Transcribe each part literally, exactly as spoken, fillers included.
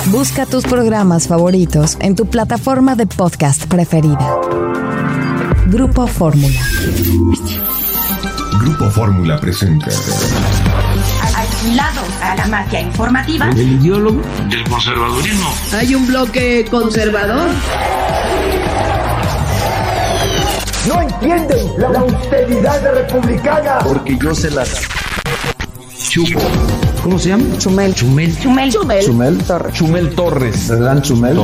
Busca tus programas favoritos en tu plataforma de podcast preferida. Grupo Fórmula. Grupo Fórmula presenta. Aislado a la mafia informativa. El ideólogo del conservadurismo. Hay un bloque conservador. No entienden la, la austeridad republicana. Porque yo se las chupo. ¿Cómo se llama? Chumel. Chumel. Chumel. Chumel. Chumel Torres. Chumel Torres. ¿Verdad, Chumel?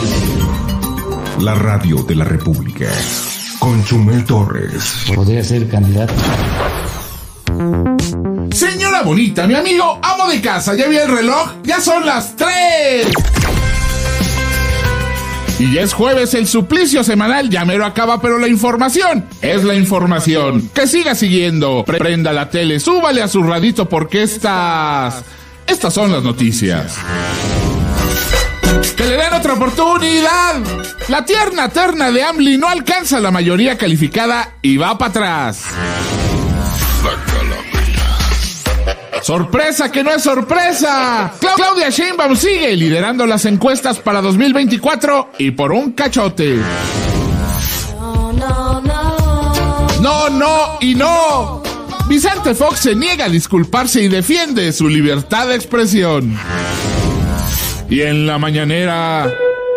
La radio de la República. Con Chumel Torres. Podría ser candidato. Señora bonita, mi amigo, amo de casa, ¿ya vi el reloj? ¡Ya son las tres! Y ya es jueves, el suplicio semanal ya mero acaba, pero la información es la información. Que siga siguiendo, prenda la tele, súbale a su radito porque estas... Estas son las noticias. ¡Que le den otra oportunidad! La tierna terna de AMLI no alcanza la mayoría calificada y va para atrás. ¡Sorpresa que no es sorpresa! Cla- Claudia Sheinbaum sigue liderando las encuestas para dos mil veinticuatro y por un cachote. No, no, no. No, no y no. Vicente Fox se niega a disculparse y defiende su libertad de expresión. Y en la mañanera...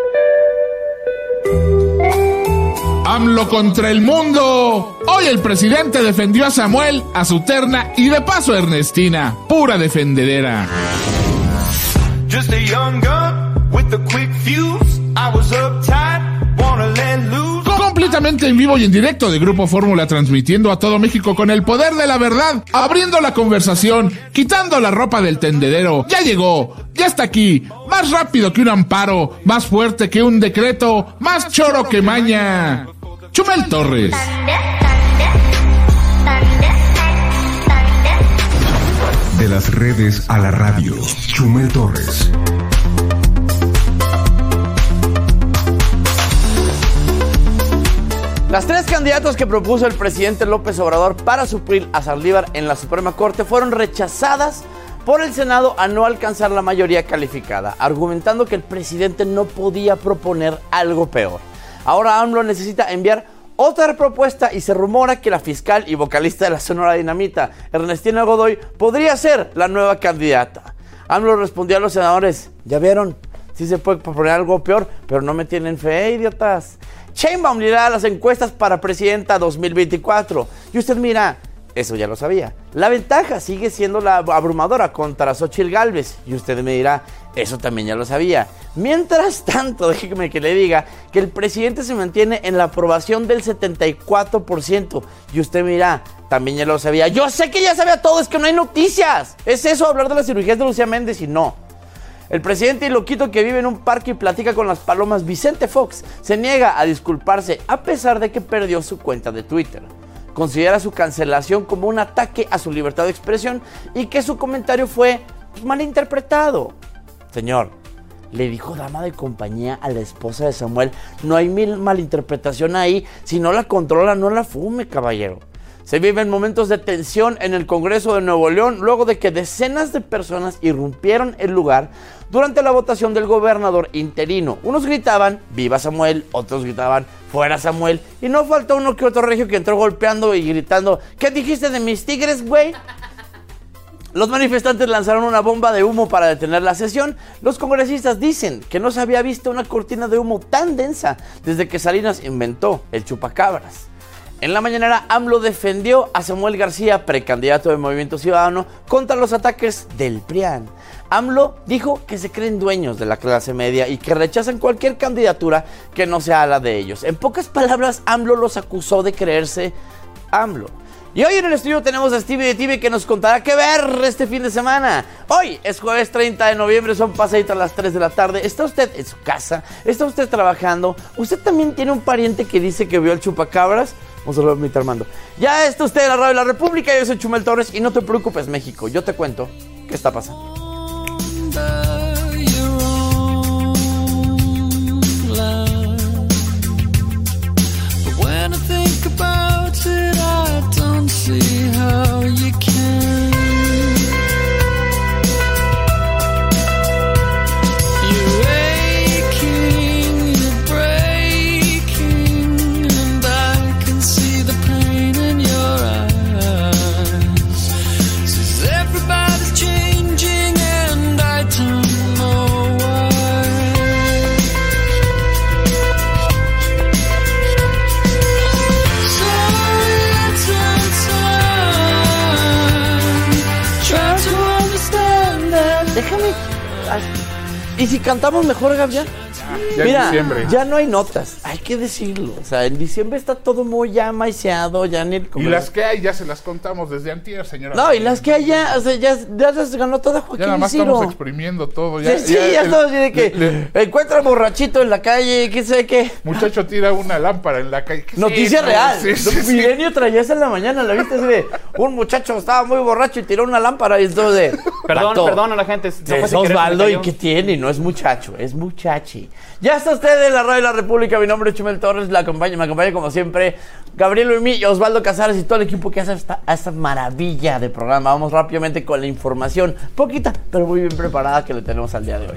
AMLO contra el mundo. Hoy el presidente defendió a Samuel, a su terna y de paso a Ernestina, pura defendedera. Just a young gun with a quick fuse. I was uptight, wanna let loose. Completamente en vivo y en directo de Grupo Fórmula, transmitiendo a todo México con el poder de la verdad, abriendo la conversación, quitando la ropa del tendedero. Ya llegó, ya está aquí, más rápido que un amparo, más fuerte que un decreto, más choro que maña. Chumel Torres. De las redes a la radio, Chumel Torres. Las tres candidatos que propuso el presidente López Obrador para suplir a Saldívar en la Suprema Corte fueron rechazadas por el Senado a no alcanzar la mayoría calificada, argumentando que el presidente no podía proponer algo peor. Ahora AMLO necesita enviar otra propuesta y se rumora que la fiscal y vocalista de la Sonora Dinamita, Ernestina Godoy, podría ser la nueva candidata. AMLO respondió a los senadores: ya vieron, sí se puede proponer algo peor, pero no me tienen fe, idiotas. Sheinbaum lidera las encuestas para presidenta dos mil veinticuatro. Y usted mira, eso ya lo sabía. La ventaja sigue siendo la abrumadora contra Xóchitl Gálvez. Y usted me dirá, eso también ya lo sabía. Mientras tanto, déjeme que le diga que el presidente se mantiene en la aprobación del setenta y cuatro por ciento. Y usted me dirá, también ya lo sabía. Yo sé que ya sabía todo, es que no hay noticias. ¿Es eso hablar de las cirugías de Lucía Méndez? Y no. El presidente y loquito que vive en un parque y platica con las palomas, Vicente Fox, se niega a disculparse a pesar de que perdió su cuenta de Twitter. Considera su cancelación como un ataque a su libertad de expresión y que su comentario fue malinterpretado. Señor, le dijo dama de compañía a la esposa de Samuel, no hay mil malinterpretación ahí, si no la controla no la fume, caballero. Se viven momentos de tensión en el Congreso de Nuevo León luego de que decenas de personas irrumpieron el lugar durante la votación del gobernador interino. Unos gritaban, ¡viva Samuel!, otros gritaban, ¡fuera Samuel! Y no faltó uno que otro regio que entró golpeando y gritando, ¿qué dijiste de mis tigres, güey? Los manifestantes lanzaron una bomba de humo para detener la sesión. Los congresistas dicen que no se había visto una cortina de humo tan densa desde que Salinas inventó el chupacabras. En la mañanera, AMLO defendió a Samuel García, precandidato de Movimiento Ciudadano, contra los ataques del PRIAN. AMLO dijo que se creen dueños de la clase media y que rechazan cualquier candidatura que no sea la de ellos. En pocas palabras, AMLO los acusó de creerse AMLO. Y hoy en el estudio tenemos a Stevie de T V que nos contará qué ver este fin de semana. Hoy es jueves treinta de noviembre, son pasaditas a las tres de la tarde. ¿Está usted en su casa? ¿Está usted trabajando? ¿Usted también tiene un pariente que dice que vio el chupacabras? Vamos a ver, Armando. Ya está usted en la radio de la República, yo soy Chumel Torres y no te preocupes, México, yo te cuento qué está pasando. You déjame. ¿Y si cantamos mejor, Gabriel? Ya Mira, en diciembre. ya no hay notas, hay que decirlo. O sea, en diciembre está todo muy ya maiceado, ya ni... Y las que hay ya se las contamos desde antier, señora. No, y las que hay ya, o sea, ya, ya se ganó toda Joaquín Ya nada más Ciro. estamos exprimiendo todo. Ya, sí, sí, ya, ya el, estamos así de que le, le, encuentra borrachito en la calle, qué sé qué. Muchacho tira una lámpara en la calle. Noticia sí, real. Sí, sí, sí. Milenio traía esa en la mañana, ¿la viste? Así de, un muchacho estaba muy borracho y tiró una lámpara y entonces de... Perdón, vato, perdón a la gente. No es Osvaldo y qué tiene, no es muchacho, es muchachi. Ya está usted en la radio de la República, mi nombre es Chumel Torres, la acompaña, me acompaña como siempre Gabriel Uimí, Osvaldo Casares y todo el equipo que hace esta, esta maravilla de programa. Vamos rápidamente con la información, poquita, pero muy bien preparada que le tenemos al día de hoy.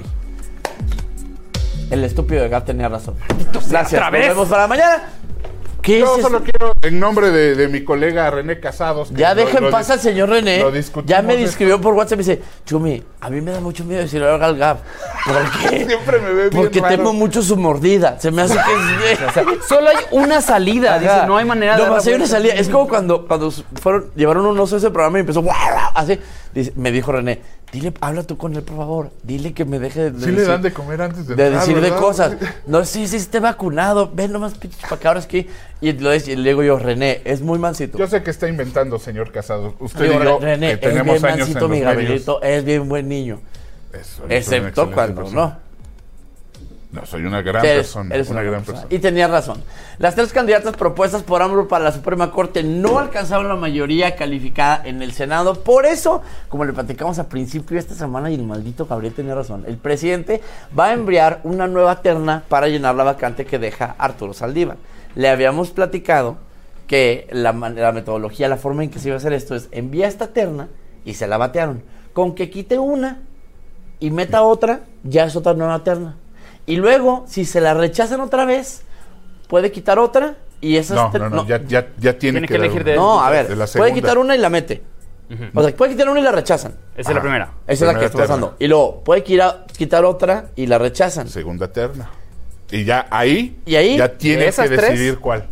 El estúpido de Gab tenía razón. Gracias, nos vemos para mañana. ¿Qué Yo es solo eso? quiero, en nombre de, de mi colega René Casados... que Ya lo- dejen lo paz dis- al señor René. lo discutimos Ya me esto. escribió por WhatsApp y me dice, Chumi, a mí me da mucho miedo decirle algo al Gab. ¿Por qué? Siempre me ve bien Porque raro. temo mucho su mordida. Se me hace que es... O sea, solo hay una salida. Dice, Ajá. no hay manera de. No, dar la más hay una vuelta. salida. Es como cuando, cuando fueron, llevaron un oso a ese programa y empezó "Guau, guau", así. Dice- me dijo René, dile, habla tú con él, por favor. Dile que me deje de, de Sí le decir, dan de comer antes de de entrar, decir de ¿verdad? cosas. No, sí, sí, esté vacunado. Ven nomás, pinches pacabras aquí. Y, lo es- y le digo yo, René, es muy mansito. Yo sé que está inventando, señor Casados. Usted Digo, y yo, René, que es tenemos bien años mansito en mi los medios. Gabrielito, es bien buen niño. Eso, soy una Excepto excelente cuando persona. no. No, soy una gran Sí, eres- persona. eres una una gran persona. persona. Y tenía razón. Las tres candidatas propuestas por AMLO para la Suprema Corte no alcanzaron la mayoría calificada en el Senado. Por eso, como le platicamos al principio de esta semana, y el maldito Gabriel tenía razón, el presidente va a enviar una nueva terna para llenar la vacante que deja Arturo Saldívar. Le habíamos platicado que la, man- la metodología, la forma en que se iba a hacer esto es envía esta terna y se la batearon. Con que quite una y meta otra, ya es otra nueva terna. Y luego, si se la rechazan otra vez, puede quitar otra y esas... No, ter- no, no, ya, ya, ya tiene, Tiene que elegir dar de- No, a de ver, la puede segunda. quitar una y la mete. O sea, puede quitar una y la rechazan. Esa es la primera. Esa es la que Primera está terna. pasando. Y luego, puede quitar, quitar otra y la rechazan. Segunda terna. Y ya ahí, ¿Y ahí? ya tiene ¿De esas que tres? decidir cuál.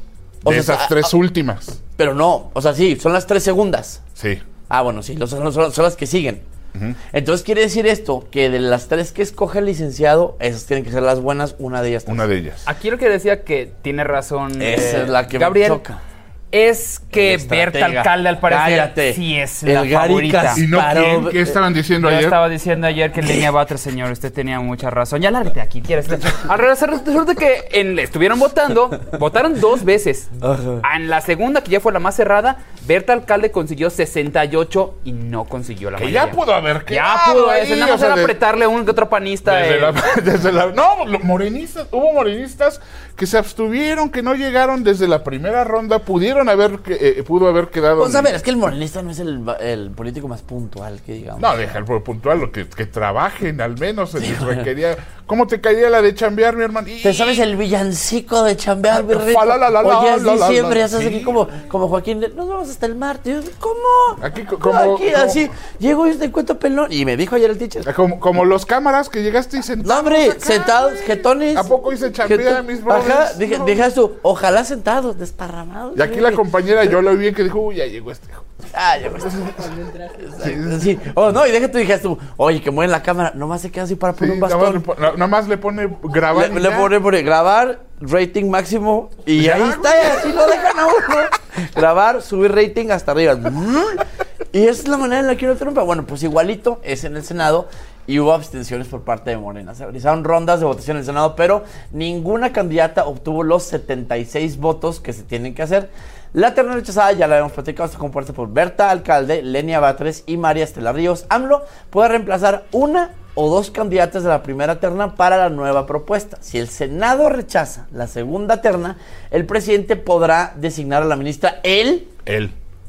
O De sea, esas ah, tres ah, últimas. Pero no, o sea, sí, son las tres segundas. Sí. Ah, bueno, sí, los- son, son- son las que siguen. Entonces quiere decir esto, que de las tres que escoge el licenciado, esas tienen que ser las buenas, una de ellas. Una de ellas. Aquí lo que decía que tiene razón. Esa eh, es la que Gabriel, me choca. Es que El Berta estratega. Alcalde, al parecer, Cállate. sí es El la Gary favorita. Casparov. ¿Y no quién? Paró- ¿Qué estaban diciendo Yo ayer? estaba diciendo ayer que en línea Batres, señor, usted tenía mucha razón. Ya lárgate aquí, quieres. Al regresar, resulta que en- estuvieron votando, votaron dos veces. Ajá. En la segunda, que ya fue la más cerrada, Berta Alcalde consiguió sesenta y ocho y no consiguió la Que mayoría. ya pudo haber Ya quedado pudo, ahí, ese nada o más sea, era de- apretarle a un que otro panista. Desde eh, la, desde la- no, lo- morenistas, hubo morenistas que se abstuvieron, que no llegaron desde la primera ronda, pudieron haber, que- eh, pudo haber quedado. Pues a ver, es que el morenista no es el, el político más puntual que digamos. No, deja el puntual, lo que, que trabajen al menos, se les requería. ¿Cómo te caería la de chambear, mi hermano? Y- ¿Te sabes el villancico de chambear, mi rico? Fa, la, la, la, Oye, la, es la, la, diciembre, la, ya estás sí. aquí como, como Joaquín. de, Nos vamos hasta el martes. Yo, ¿cómo? Aquí co- como- Aquí, como- así. Llego y te encuentro pelón. Y me dijo ayer el teacher. Como, como los cámaras que llegaste y sentados. No, hombre, acá, sentados, güey. jetones. ¿A poco hice chambea, Jeto- mis brothers? Ajá, dije, No. dije eso, ojalá sentados, desparramados. Y aquí la compañera, yo lo vi bien que dijo, uy, ya llegó este hijo. Ah, ya me está. Exacto, sí. Oh, no, y deja tú, dijeras tú, oye, que mueven la cámara, nomás se queda así para Sí, poner un nada más le bastón. pone- nada más le pone grabar. Le, y le ya. pone, pone grabar, rating máximo, y Ya, ahí está, y así lo dejan a uno. Grabar, subir rating hasta arriba. Y esa es la manera en la que uno triunfa. Bueno, pues igualito es en el Senado. Y hubo abstenciones por parte de Morena. Se realizaron rondas de votación en el Senado, pero ninguna candidata obtuvo los setenta y seis votos que se tienen que hacer. La terna rechazada, ya la habíamos platicado, se comparte por Berta Alcalde, Lenia Batres y María Estela Ríos. AMLO puede reemplazar una o dos candidatas de la primera terna para la nueva propuesta. Si el Senado rechaza la segunda terna, el presidente podrá designar a la ministra él. Él.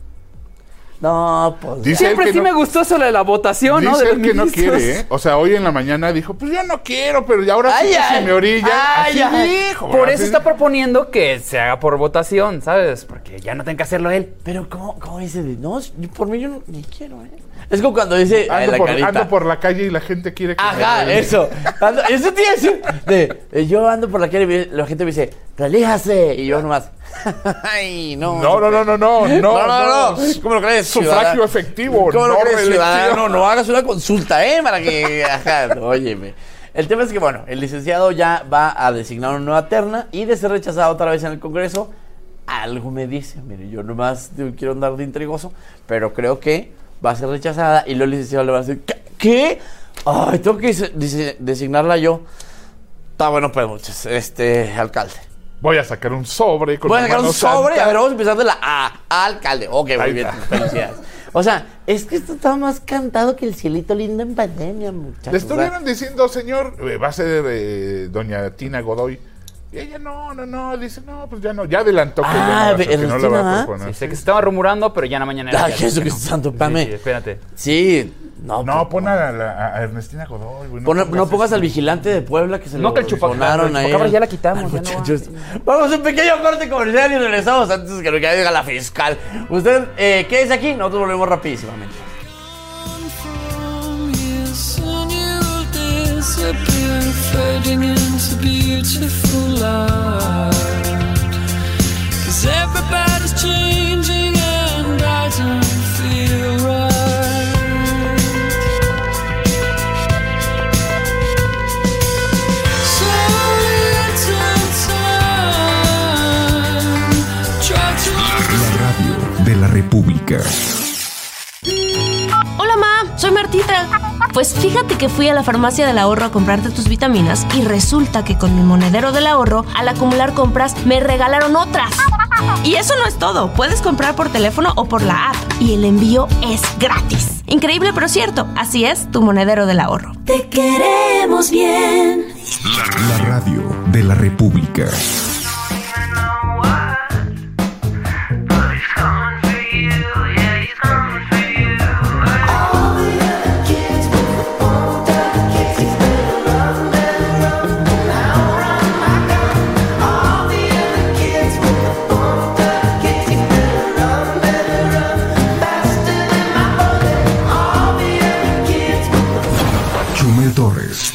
No, pues. Dice Siempre él que sí no- me gustó eso de la votación, ¿no? Dice De él los que no ministros. quiere, ¿eh? O sea, hoy en la mañana dijo, pues yo no quiero, pero ya ahora sí Ay, que ay. se me orilla. Ay, Así ay. dijo. Por así eso está dijo. proponiendo que se haga por votación, ¿sabes? Porque ya no tenga que hacerlo él. Pero, ¿cómo, cómo dice? No, yo- por mí yo no, ni quiero, ¿eh? Es como cuando dice ay, ando, la por, carita. ando por la calle y la gente quiere que Ajá, me... eso. Ando, eso tiene que decir. De, eh, yo ando por la calle y la gente me dice, reléjase. Y yo nomás. Ay, no. No, no, no, no, no. No, no, no. no. ¿Cómo lo crees? Sufragio ciudadano? efectivo. ¿Cómo no lo crees, reelección. ciudadano? No hagas una consulta, ¿eh? Para que. Ajá, óyeme. El tema es que, bueno, el licenciado ya va a designar una nueva terna y de ser rechazado otra vez en el Congreso, algo me dice, mire, yo nomás quiero andar de intrigoso, pero creo que va a ser rechazada y luego el licenciado le va a decir, ¿qué? ¿Qué? Ay, tengo que des- designarla yo. Está bueno, pues, muchas, este, alcalde. Voy a sacar un sobre con Voy a sacar un sobre, santa. a ver, vamos a empezar de la A, alcalde. Ok, muy Ahí bien, está. felicidades. O sea, es que esto está más cantado que el cielito lindo en pandemia, muchachos. Le estuvieron diciendo, señor, eh, va a ser eh, doña Tina Godoy. Y ella, no, no, no, dice, no, pues ya no, ya adelantó que, Ah, ya no, va a ser, que no le va Ernestina, a proponer. Sí, sé que se estaba rumorando, pero ya en la mañana Ay, Jesucristo santo, pame. Sí, sí, espérate. Sí, no. No, pues, pon a, la- a Ernestina Godoy, güey. Pon- no pongas eso. al vigilante de Puebla que se No, lo que el chupacabra, sonaron el ahí. chupacabra ya la quitamos, Ay, ya no va. muchachos. Vamos a un pequeño corte comercial y regresamos antes que lo que diga la fiscal. Usted, eh, ¿qué es aquí? Nosotros volvemos rapidísimamente. Fading into beautiful light. 'Cause everybody's changing and I don't feel right. So little time. Try to La radio de la República. Hola, ma, soy Martita. Pues fíjate que fui a la farmacia del ahorro a comprarte tus vitaminas y resulta que con mi monedero del ahorro, al acumular compras, me regalaron otras. Y eso no es todo. Puedes comprar por teléfono o por la app y el envío es gratis. Increíble, pero cierto. Así es, tu monedero del ahorro. Te queremos bien. La radio de la República. Chumel Torres.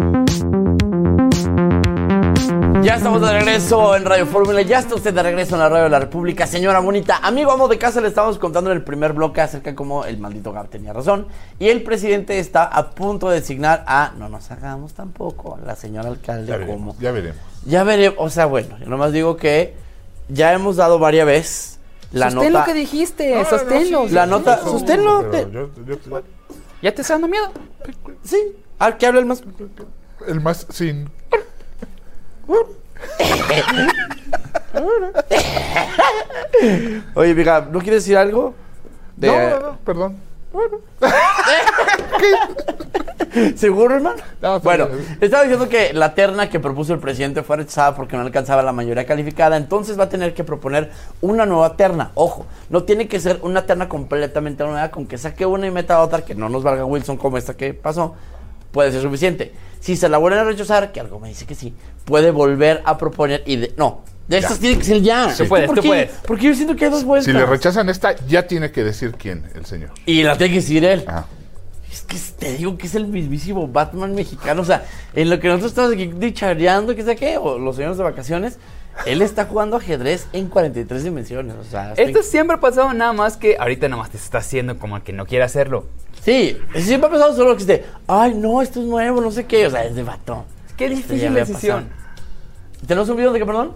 Ya estamos de regreso en Radio Fórmula, ya está usted de regreso en la Radio de la República, señora bonita. Amigo, amo de casa, le estamos contando en el primer bloque acerca de cómo el maldito Gab tenía razón. Y el presidente está a punto de designar a, no nos hagamos tampoco, a la señora alcalde. Ya veremos, como, ya veremos. Ya veremos, o sea, bueno, yo nomás digo que ya hemos dado varias veces la Sostén nota. lo que dijiste, No, no, sosténlo. La nota, Eso, sosténlo. pero te- yo- yo- ¿Ya te está dando miedo? Sí, a ver, ¿qué habla el más? el más sin... Oye, Viga, ¿no quieres decir algo? De- No, no, no, perdón. ¿Seguro, hermano? No, bueno, sí, sí. estaba diciendo que la terna que propuso el presidente fue rechazada porque no alcanzaba la mayoría calificada, entonces va a tener que proponer una nueva terna. Ojo, no tiene que ser una terna completamente nueva, con que saque una y meta otra, que no nos valga Wilson como esta que pasó, puede ser suficiente. Si se la vuelven a rechazar, que algo me dice que sí, puede volver a proponer y de... No, de estas tiene que ser ya. Tú puedes, ¿Por tú qué? puedes. Porque yo siento que hay dos vueltas. Si le rechazan esta, ya tiene que decir quién, el señor. Y la tiene que decir él. Ah. Es que te digo que es el mismísimo Batman mexicano. O sea, en lo que nosotros estamos aquí dichareando, que sé qué, o los señores de vacaciones, él está jugando ajedrez en cuarenta y tres dimensiones. O sea, está Esto en- siempre ha pasado, nada más que ahorita nada más te está haciendo como el que no quiere hacerlo. Sí, siempre ha pasado solo que esté, ay, no, esto es nuevo, no sé qué. O sea, es de vato. Qué Esto ya difícil había decisión. pasado. ¿Tenemos un video de qué, perdón?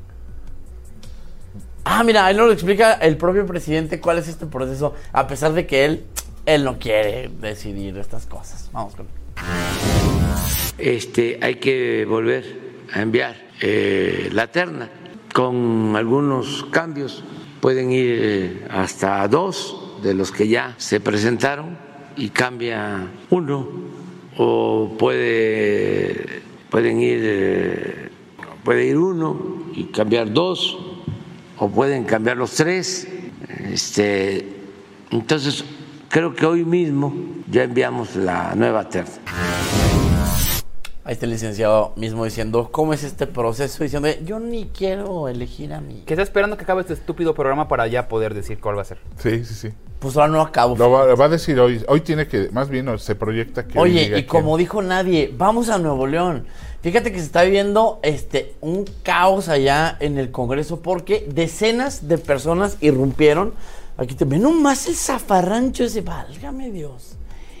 Ah, mira, ahí nos lo explica el propio presidente cuál es este proceso, a pesar de que él, él no quiere decidir estas cosas. Vamos con Este, hay que volver a enviar eh, la terna con algunos cambios. Pueden ir eh, hasta dos de los que ya se presentaron y cambia uno, o puede pueden ir eh, puede ir uno y cambiar dos, o pueden cambiar los tres. Este, entonces creo que hoy mismo ya enviamos la nueva terna. Ahí está el licenciado mismo diciendo, ¿cómo es este proceso? Diciendo, yo ni quiero elegir a mí. Que está esperando que acabe este estúpido programa para ya poder decir cuál va a ser. Sí, sí, sí. Pues ahora no acabo. Lo va, va a decir hoy. Hoy tiene que, más bien se proyecta que... Oye, y como dijo nadie, vamos a Nuevo León. Fíjate que se está viviendo este, un caos allá en el Congreso porque decenas de personas irrumpieron. Aquí te ven nomás el zafarrancho ese, válgame Dios.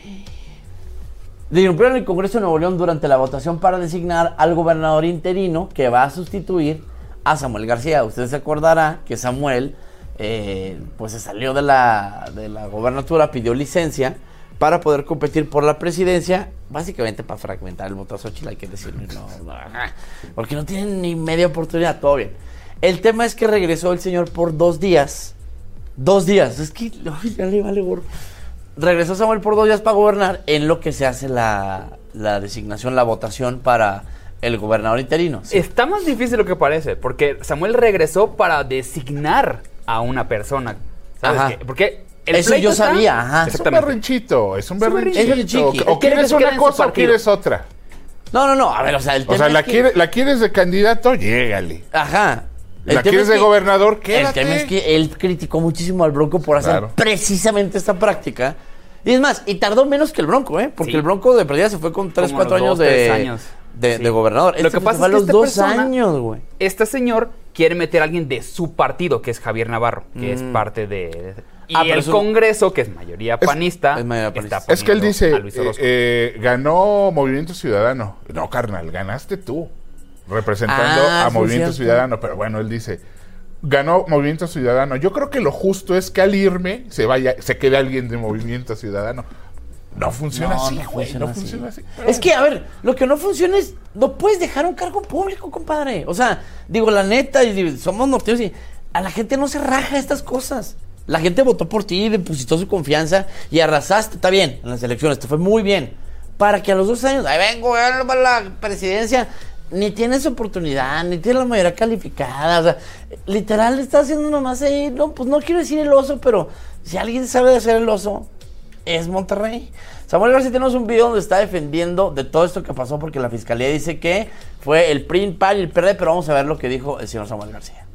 Irrumpieron en el Congreso de Nuevo León durante la votación para designar al gobernador interino que va a sustituir a Samuel García. Usted se acordará que Samuel eh, pues se salió de la, de la gobernatura, pidió licencia para poder competir por la presidencia, básicamente para fragmentar el voto a Xochitl, hay que decirlo, no, no, porque no tienen ni media oportunidad, todo bien. El tema es que regresó el señor por dos días, dos días, es que ay, ya le vale gorro. Regresó Samuel por dos días para gobernar en lo que se hace la, la designación, la votación para el gobernador interino. ¿Sí? Está más difícil de lo que parece, porque Samuel regresó para designar a una persona, ¿sabes Ajá. qué? Porque el eso yo está... sabía, ajá. Es un berrinchito, es un berrinchito. Es un o quieres una cosa o quieres otra. No, no, no, a ver, o sea, el tema O sea, es la, que... quiere, la quieres de candidato, llégale. Ajá. La quieres de gobernador, quédate. El tema es que él criticó muchísimo al Bronco por hacer Claro. precisamente esta práctica. Y es más, y tardó menos que el Bronco, ¿eh? Porque Sí. el Bronco de perdida se fue con tres, Como cuatro los años, dos, de, tres años. de, Sí. de gobernador. Lo Este que pasa fue es a que los esta dos persona, años, güey. Este señor quiere meter a alguien de su partido, que es Javier Navarro, que Mm. es parte de... de- y Ah, pero el eso- Congreso, que es mayoría Es- panista, es mayoría panista. está Es que él poniendo dice, a Luis eh, Orozco. eh, ganó Movimiento Ciudadano. No, carnal, ganaste tú, representando Ah, a sí, Movimiento cierto. Ciudadano. Pero bueno, él dice, ganó Movimiento Ciudadano. Yo creo que lo justo es que al irme se vaya, se quede alguien de Movimiento Ciudadano. No funciona No, así, no güey, funciona no así. funciona así. Pero Es que, a ver, lo que no funciona es, no puedes dejar un cargo público, compadre. O sea, digo, la neta, y digo, somos norteños y a la gente no se raja estas cosas. La gente votó por ti, depositó su confianza y arrasaste, está bien, en las elecciones, te fue muy bien. Para que a los dos años, ahí vengo, a la presidencia, ni tienes oportunidad, ni tienes la mayoría calificada. O sea, literal, estás haciendo nomás ahí, no, pues no quiero decir el oso, pero si alguien sabe de hacer el oso, es Monterrey. Samuel García, tenemos un video donde está defendiendo de todo esto que pasó porque la fiscalía dice que fue el P R I, el P A N y el P R D, pero vamos a ver lo que dijo el señor Samuel García.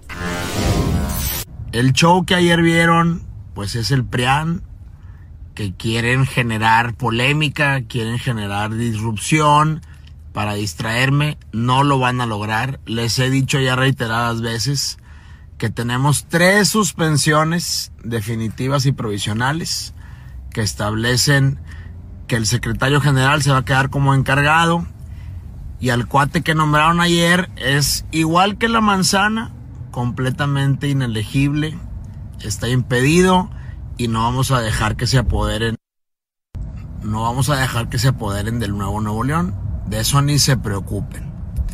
El show que ayer vieron, pues es el P R I A N, que quieren generar polémica, quieren generar disrupción para distraerme. No lo van a lograr. Les he dicho ya reiteradas veces que tenemos tres suspensiones definitivas y provisionales que establecen que el secretario general se va a quedar como encargado y al cuate que nombraron ayer es igual que la manzana, completamente inelegible, está impedido y no vamos a dejar que se apoderen, no vamos a dejar que se apoderen del nuevo Nuevo León, de eso ni se preocupen.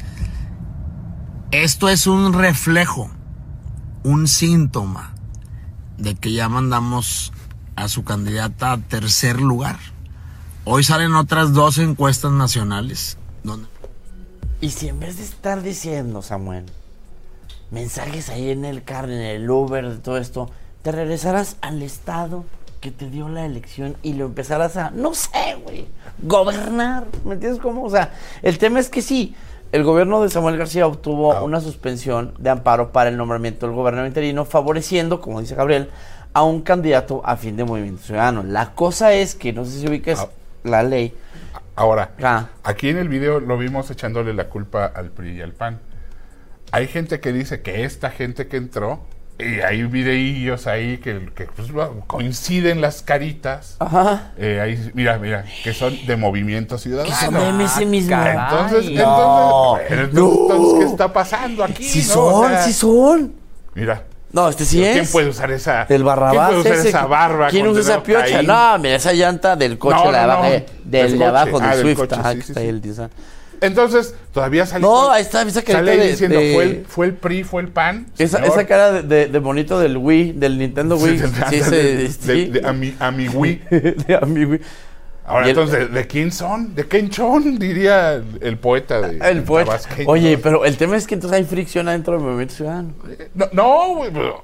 Esto es un reflejo, un síntoma de que ya mandamos a su candidata a tercer lugar. Hoy salen otras dos encuestas nacionales donde... Y si en vez de estar diciendo, Samuel, mensajes ahí en el carro, en el Uber, de todo esto, te regresarás al estado que te dio la elección y lo empezarás a, no sé, güey, gobernar, ¿me entiendes cómo? O sea, el tema es que sí, el gobierno de Samuel García obtuvo Ah. una suspensión de amparo para el nombramiento del gobernador interino, favoreciendo, como dice Gabriel, a un candidato a fin de Movimiento Ciudadano. La cosa es que, no sé si ubicas Ah. la ley. Ahora, Ah. aquí en el video lo vimos echándole la culpa al P R I y al P A N. Hay gente que dice que esta gente que entró, y hay videillos ahí que, que pues, coinciden las caritas. Ajá. Eh, ahí, mira, mira, que son de Movimiento Ciudadano. Que son de M S mismo. Entonces, Caray. entonces, No. bueno, entonces, entonces, ¿qué está pasando aquí? Sí no? son, O sea, sí son. Mira. No, este sí ¿Quién es. puede usar esa? El Barrabás. ¿Quién puede usar ese esa que- barba? ¿Quién con usa esa dedo piocha? caín? No, mira, esa llanta del coche, No, la de no, abajo, no. de- del Del de abajo, coche. del Ah, del Swift. coche, Ajá, sí, que sí, está sí. ahí el design. Entonces, todavía sale. No, ahí está esa carita Sale ahí de- diciendo, de- fue, el, fue el P R I, fue el P A N. Esa, señor. esa cara de, de, de bonito del Wii, del Nintendo Wii. Sí, Sí, de- se- de- sí. de- de- a mi, a mi Wii. De a mi Wii. Ahora, Y el- entonces, ¿de quién son? ¿De quién son? Diría el, el poeta de El poeta. tabasqueño. Oye, pero el tema es que entonces hay fricción adentro del Movimiento Ciudadano. No, no, güey, pero,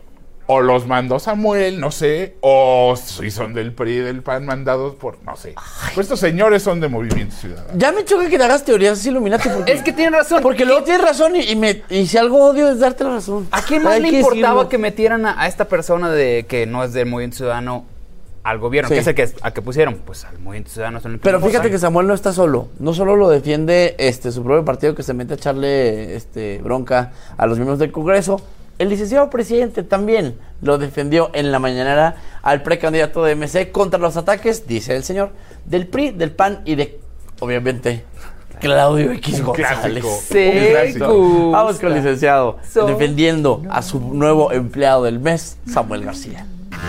o los mandó Samuel, no sé, o si son del P R I y del P A N mandados por, no sé. Pues estos señores son de Movimiento Ciudadano. Ya me choca que te hagas teorías Illuminati porque... Es que tienen razón. Porque luego tienes razón y, y, me, y si algo odio es darte la razón. ¿A quién más Hay le que importaba decirlo. que metieran a, a esta persona de que no es del Movimiento Ciudadano al gobierno? Sí. ¿Qué es el que, a que pusieron? Pues al Movimiento Ciudadano. Son el que Pero no fíjate votan. que Samuel no está solo. No solo lo defiende este su propio partido que se mete a echarle este, bronca a los miembros del Congreso. El licenciado presidente también lo defendió en la mañanera al precandidato de M C contra los ataques, dice el señor, del P R I, del P A N y de, obviamente, Claudio X González. Seco. Vamos con el licenciado So- defendiendo a su nuevo empleado del mes, Samuel García.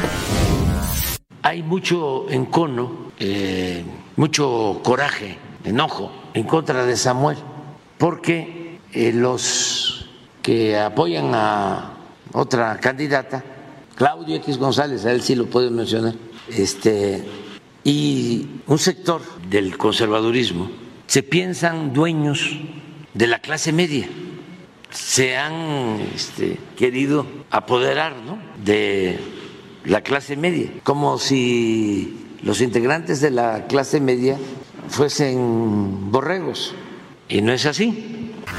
Hay mucho encono, eh, mucho coraje, enojo en contra de Samuel, porque eh, los que apoyan a otra candidata, Claudio X González, a él sí lo puedo mencionar, este, y un sector del conservadurismo, se piensan dueños de la clase media, se han este, querido apoderar, ¿no?, de la clase media, como si los integrantes de la clase media fuesen borregos, y no es así.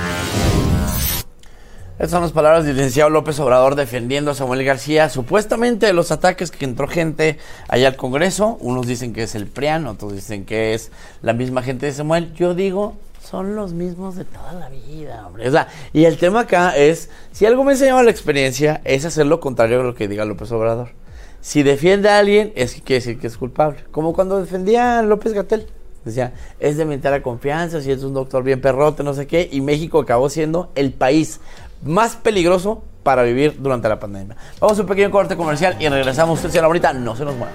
Estas son las palabras del licenciado López Obrador defendiendo a Samuel García, supuestamente de los ataques que entró gente allá al Congreso. Unos dicen que es el P R I A N, otros dicen que es la misma gente de Samuel. Yo digo, son los mismos de toda la vida, hombre. O sea, y el tema acá es, si algo me ha enseñado la experiencia, es hacer lo contrario a lo que diga López Obrador. Si defiende a alguien, es que quiere decir que es culpable. Como cuando defendía a López-Gatell. Decía, es de mentir a confianza, si es un doctor bien perrote, no sé qué. Y México acabó siendo el país más peligroso para vivir durante la pandemia. Vamos a un pequeño corte comercial y regresamos. Usted, señora Bonita, no se nos mueva.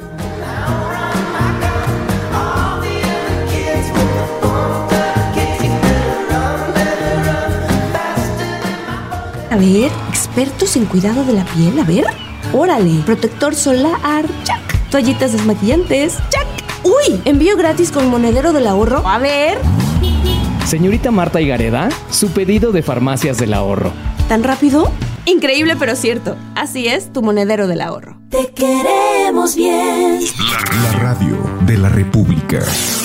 A ver, expertos en cuidado de la piel, a ver. Órale, protector solar, check. Toallitas desmaquillantes, check. Uy, envío gratis con monedero del ahorro. A ver. Señorita Marta Higareda, su pedido de Farmacias del Ahorro. ¿Tan rápido? Increíble, pero cierto. Así es, tu monedero del ahorro. Te queremos bien. La radio de la República.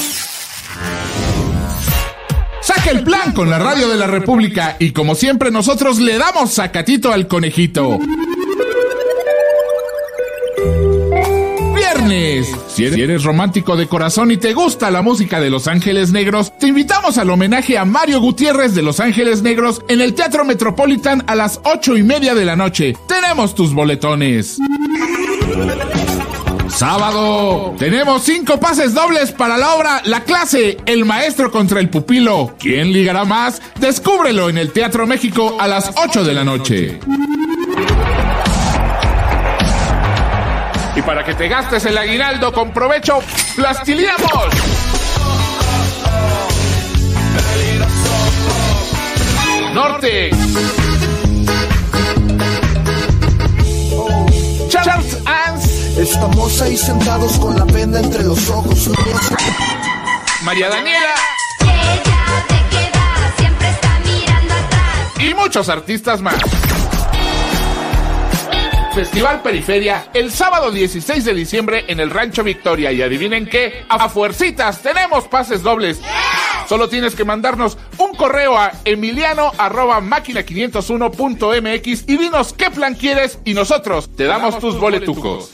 Saca el plan con la radio de la República y como siempre nosotros le damos sacatito al conejito. Viernes. Si eres, si eres romántico de corazón y te gusta la música de Los Ángeles Negros, te invitamos al homenaje a Mario Gutiérrez de Los Ángeles Negros en el Teatro Metropolitan a las ocho y media de la noche. Tenemos tus boletones. Sábado, tenemos cinco pases dobles para la obra La Clase, el maestro contra el pupilo. ¿Quién ligará más? Descúbrelo en el Teatro México a las ocho de la noche. Y para que te gastes el aguinaldo con provecho, ¡plastiliamos! Norte. Charles Ans. Estamos ahí sentados con la pena entre los ojos. María Daniela. Ella te queda, siempre está mirando atrás. Y muchos artistas más. Festival Periferia, el sábado dieciséis de diciembre en el Rancho Victoria. Y adivinen qué, a fuercitas tenemos pases dobles. Solo tienes que mandarnos un correo a emiliano arroba máquina quinientos uno punto m x y dinos qué plan quieres y nosotros te damos tus boletucos.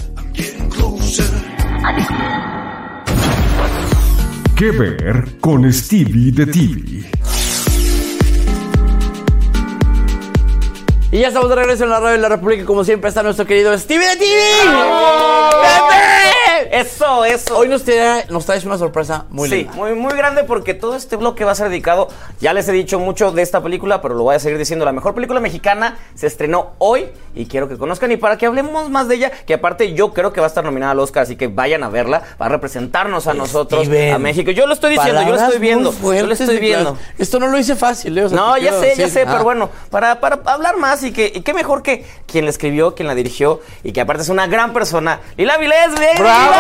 ¿Qué ver con Stevie de T V? Y ya estamos de regreso en la radio de la República. Como siempre está nuestro querido Stevie de T V. Eso, eso. Hoy nos, trae, nos traes una sorpresa muy sí, linda. Sí, muy, muy grande porque todo este bloque va a ser dedicado, ya les he dicho mucho de esta película, pero lo voy a seguir diciendo, la mejor película mexicana se estrenó hoy y quiero que conozcan y para que hablemos más de ella, que aparte yo creo que va a estar nominada al Oscar, así que vayan a verla, va a representarnos a nosotros, Steven, a México. Yo lo estoy diciendo, yo lo estoy viendo, yo lo estoy viendo. Esto no lo hice fácil, ¿eh? O sea, no, ya sé, decir, ya sé, ah. pero bueno, para, para hablar más y que y qué mejor que quien la escribió, quien la dirigió y que aparte es una gran persona. Lila Vilés, bien. ¡Bravo!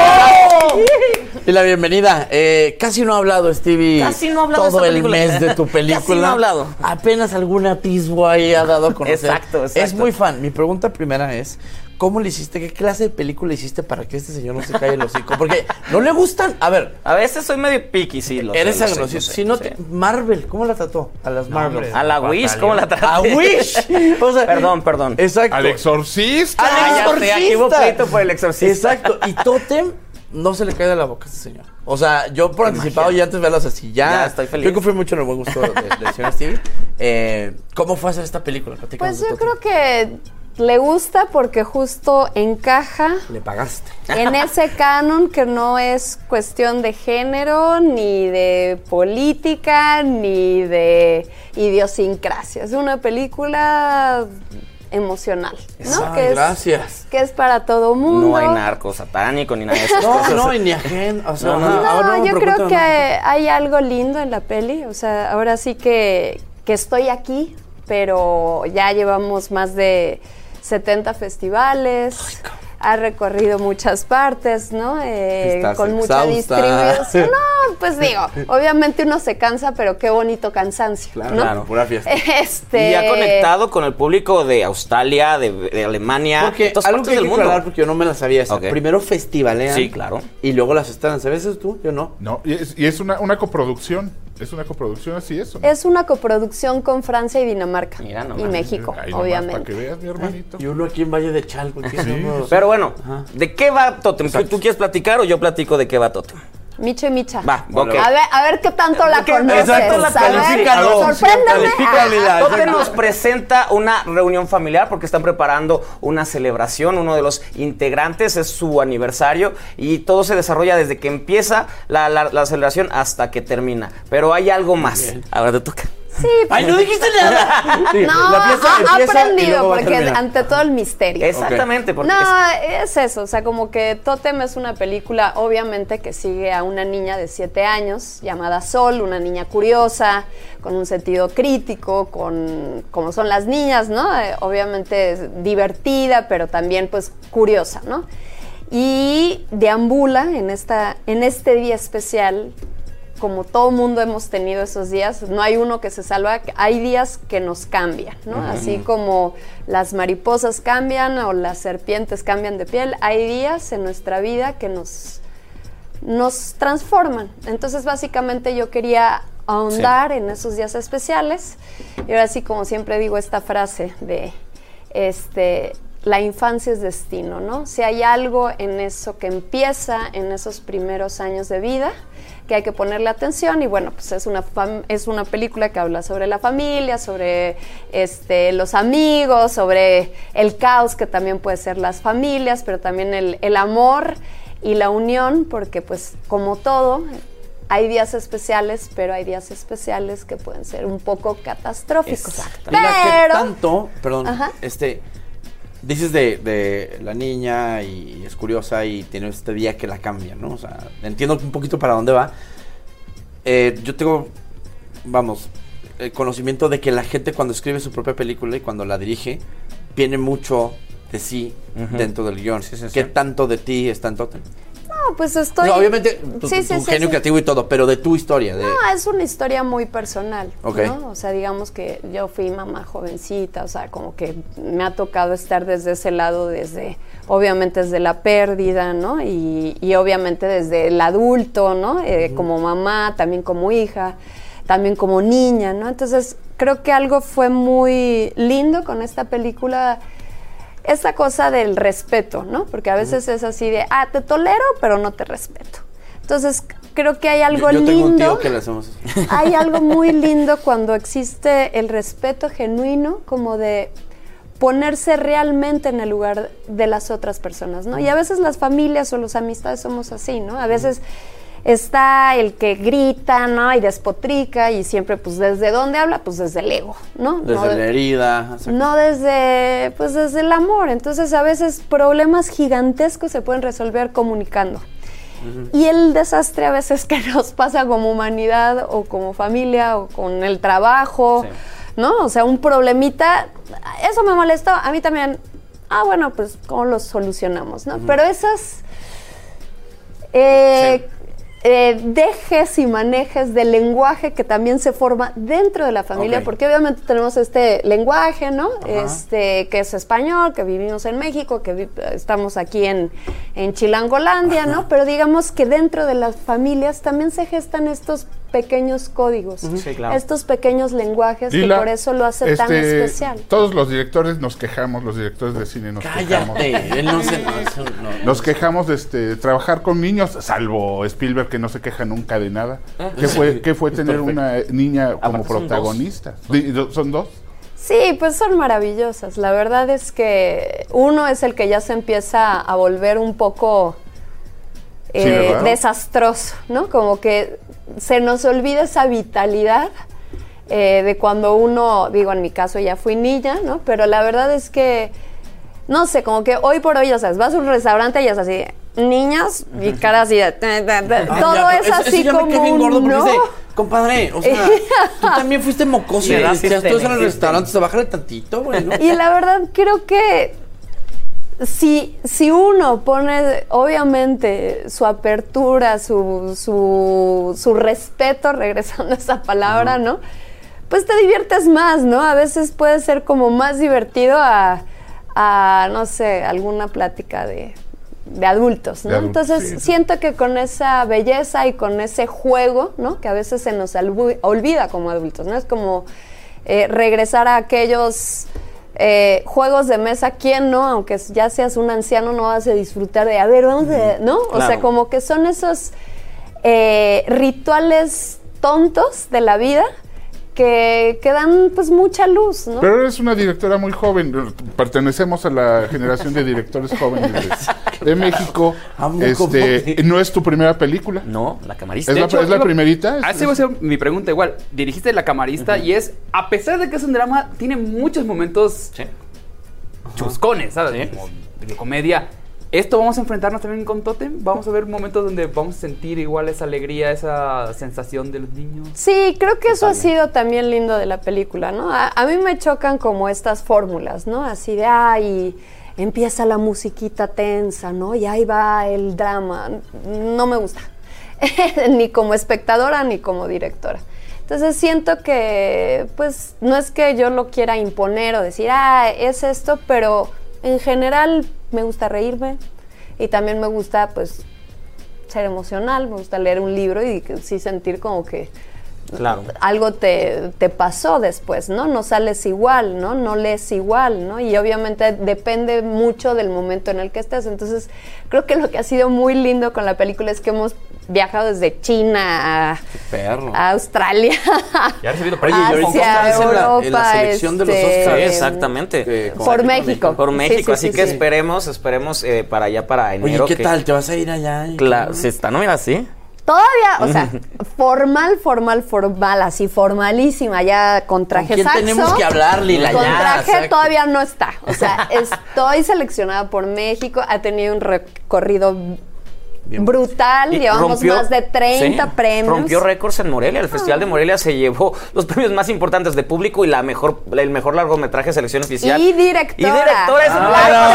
Y la bienvenida. Eh, casi no ha hablado, Stevie. Casi no ha hablado todo de el esta película. mes de tu película. Casi no ha hablado. Apenas algún atisbo ahí ha dado a conocer. Exacto, exacto. Es muy fan. Mi pregunta primera es, ¿cómo le hiciste? ¿Qué clase de película hiciste para que este señor no se caiga el hocico? Porque no le gustan. A ver. A veces soy medio picky, sí. Lo Eres sé, lo sé, agresivo. lo sé, Si no sí. te, Marvel, ¿cómo la trató? A las No, Marvel. hombre, a la Wish, ¿cómo la traté? A Wish. O sea, perdón, perdón. Exacto. Al exorcista. Al exorcista. Aquí hubo pleito por el exorcista. Exacto. Y Totem no se le cae de la boca a este señor. O sea, yo por anticipado Imagínate. y antes verlas así, ya. Ya, estoy feliz. Yo confío mucho en el buen gusto del de señor Stevie. Eh, ¿Cómo fue hacer esta película? Platícanos Pues de yo Totem. creo que le gusta porque justo encaja Le pagaste. en ese canon que no es cuestión de género, ni de política, ni de idiosincrasia. Es una película emocional, ¿no? Ay, que es, gracias. que es para todo mundo. No hay narco satánico ni nada de eso. No, no, y ni ajeno. O sea, No, no, no, No, ahora no me yo pregunto creo que nada. hay algo lindo en la peli. O sea, ahora sí que, que estoy aquí, pero ya llevamos más de setenta festivales. Ha recorrido muchas partes, ¿no? Eh, Estás con mucha exhausta. distribución. No, pues digo, obviamente uno se cansa, pero qué bonito cansancio, Claro, ¿no? claro, pura fiesta. Este... Y ha conectado con el público de Australia, de, de Alemania, Porque de todas algo partes que hay del que mundo. aclarar, porque yo no me la sabía esa. Ok. Primero festivalean. Sí, claro. Y luego las estrenan. ¿Sabes eso tú? Yo no. No, y es, y es una, una coproducción. Es una coproducción, así es. ¿o no? Es una coproducción con Francia y Dinamarca. Mira y nomás. México, Ahí nomás, obviamente. para que veas, mi hermanito. Y uno aquí en Valle de Chalco. ¿qué Sí. somos? Pero bueno, Ajá. ¿de qué va Totem? ¿Tú, Exacto. tú quieres platicar o yo platico de qué va Totem? Miche Micha. Va, Bueno, ok. A ver, a ver qué tanto la ¿Qué- conoces. exacto, la a ver, califícalo. sorpréndeme. Califícamela. Totem exacto. nos presenta una reunión familiar porque están preparando una celebración. Uno de los integrantes es su aniversario y todo se desarrolla desde que empieza la, la- la celebración hasta que termina. Pero hay algo más. Bien. Ahora te toca. Sí, ¡Ay, no dijiste nada! Sí, no, la fiesta ha, ha empieza y aprendido luego va a porque terminar. ante todo el misterio. Exactamente, porque No, es- es eso, o sea, como que Totem es una película, obviamente, que sigue a una niña de siete años llamada Sol, una niña curiosa, con un sentido crítico, con como son las niñas, ¿no? Eh, obviamente es divertida, pero también, pues, curiosa, ¿no? Y deambula en, esta, en este día especial, como todo mundo hemos tenido esos días, no hay uno que se salva, hay días que nos cambian, ¿no? Uh-huh. Así como las mariposas cambian o las serpientes cambian de piel, hay días en nuestra vida que nos, nos transforman. Entonces, básicamente yo quería ahondar sí. en esos días especiales. Y ahora sí, como siempre digo esta frase de, este, la infancia es destino, ¿no? Si hay algo en eso que empieza en esos primeros años de vida, que hay que ponerle atención, y bueno, pues es una fam- es una película que habla sobre la familia, sobre este, los amigos, sobre el caos que también puede ser las familias, pero también el, el amor y la unión, porque pues como todo, hay días especiales, pero hay días especiales que pueden ser un poco catastróficos. Exacto. Pero... Mira, ¿qué tanto, perdón, Ajá. este... Dices de, de la niña y es curiosa y tiene este día que la cambia, ¿no? O sea, entiendo un poquito para dónde va. Eh, yo tengo, vamos, el conocimiento de que la gente cuando escribe su propia película y cuando la dirige, viene mucho de sí uh-huh. dentro del guión. Sí, sí, sí. ¿Qué tanto de ti está en Totem? No, pues estoy... No, obviamente, tu, sí, tu, sí, tu sí, genio sí. creativo y todo, pero de tu historia. De... No, es una historia muy personal, okay. ¿no? O sea, digamos que yo fui mamá jovencita, o sea, como que me ha tocado estar desde ese lado, desde, obviamente desde la pérdida, ¿no? Y, y obviamente desde el adulto, ¿no? Eh, uh-huh. Como mamá, también como hija, también como niña, ¿no? Entonces, creo que algo fue muy lindo con esta película, esta cosa del respeto, ¿no? Porque a veces uh-huh. es así de, ah, te tolero, pero no te respeto. Entonces, creo que hay algo yo, yo lindo. Tengo un tío que le hacemos eso. Hay algo muy lindo cuando existe el respeto genuino, como de ponerse realmente en el lugar de las otras personas, ¿no? Y a veces las familias o las amistades somos así, ¿no? A veces está el que grita, ¿no? Y despotrica y siempre, pues, ¿desde dónde habla? Pues desde el ego, ¿no? Desde no, la herida. Exacto. No desde, pues, desde el amor. Entonces, a veces problemas gigantescos se pueden resolver comunicando. Uh-huh. Y el desastre a veces que nos pasa como humanidad o como familia o con el trabajo, sí. ¿no? O sea, un problemita, eso me molestó, a mí también. Ah, bueno, pues, ¿cómo lo solucionamos, no? Uh-huh. Pero esas... eh, sí. Eh, dejes y manejes del lenguaje que también se forma dentro de la familia, okay. porque obviamente tenemos este lenguaje, ¿no? Ajá. Este que es español, que vivimos en México, que vi- estamos aquí en, en Chilangolandia, Ajá. ¿no? Pero digamos que dentro de las familias también se gestan estos pequeños códigos, uh-huh. sí, claro. estos pequeños lenguajes Lila, que por eso lo hace este, tan especial. Todos los directores nos quejamos, los directores de cine nos Cállate, quejamos. él no se, no, eso no, nos quejamos de este, trabajar con niños, salvo Spielberg que no se queja nunca de nada. ¿Eh? ¿Qué fue, qué fue tener Perfecto. una niña como Aparte protagonista? ¿Son dos? ¿Son dos? Sí, pues son maravillosas. La verdad es que uno es el que ya se empieza a volver un poco eh, sí, desastroso, ¿no? Como que se nos olvida esa vitalidad eh, de cuando uno, digo, en mi caso ya fui niña, ¿no? Pero la verdad es que, no sé, como que hoy por hoy, ya sabes, vas a un restaurante y es así, niñas, y cara así de... de, de, de ah, todo ya, es eso, así eso como bien gordo ¿no? Dice, compadre, o sea, tú también fuiste mocoso y decías tú en el restaurante, se bájale tantito, güey, ¿no? Y la verdad creo que Si, si uno pone, obviamente, su apertura, su, su, su respeto, regresando a esa palabra, uh-huh. ¿no? Pues te diviertes más, ¿no? A veces puede ser como más divertido a, a no sé, alguna plática de, de adultos, ¿no? De adultos, Entonces, sí. siento que con esa belleza y con ese juego, ¿no? Que a veces se nos albu- olvida como adultos, ¿no? Es como eh, regresar a aquellos... Eh, juegos de mesa, ¿quién no? Aunque ya seas un anciano, no vas a disfrutar de, a ver, vamos a, ¿no? O claro. sea, como que son esos eh, rituales tontos de la vida que, que dan pues mucha luz, ¿no? Pero eres una directora muy joven, pertenecemos a la generación de directores jóvenes de, de México. Este, ¿no es tu primera película? No, La Camarista. ¿Es la, hecho, ¿es la iba, primerita? Así va a ser mi pregunta igual. Dirigiste La Camarista uh-huh. y es, a pesar de que es un drama, tiene muchos momentos sí. chuscones, ¿sabes? Sí. Como de comedia. ¿Esto vamos a enfrentarnos también con Tótem? ¿Vamos a ver momentos donde vamos a sentir igual esa alegría, esa sensación de los niños? Sí, creo que eso ha sido también lindo de la película, ¿no? A, a mí me chocan como estas fórmulas, ¿no? Así de, ay, empieza la musiquita tensa, ¿no? Y ahí va el drama. No me gusta. Ni como espectadora, ni como directora. Entonces siento que, pues, no es que yo lo quiera imponer o decir, ah, es esto, pero en general me gusta reírme y también me gusta, pues, ser emocional, me gusta leer un libro y sí sentir como que claro. algo te, te pasó después, ¿no? No sales igual, ¿no? No lees igual, ¿no? Y obviamente depende mucho del momento en el que estés. Entonces, creo que lo que ha sido muy lindo con la película es que hemos viajado desde China a, a Australia, ya ha recibido premios hacia Europa, en la, en la selección este, de los Oscars. Sí, exactamente. Que, por México. Por México, sí, sí, así sí, que sí. esperemos, esperemos eh, para allá, para enero. Oye, ¿qué que... tal? ¿Te vas a ir allá? Claro, se está nominada, ¿sí? Todavía, o sea, formal, formal, formal, así formalísima, ya con traje ¿Con quién saxo. tenemos que hablar, Lila? Con ya, traje exacto. todavía no está. O sea, estoy seleccionada por México, ha tenido un recorrido bien brutal, y llevamos rompió, más de treinta sí, premios. Rompió récords en Morelia, el Festival de Morelia se llevó los premios más importantes de público y la mejor, el mejor largometraje de selección oficial. Y directora. Y directora es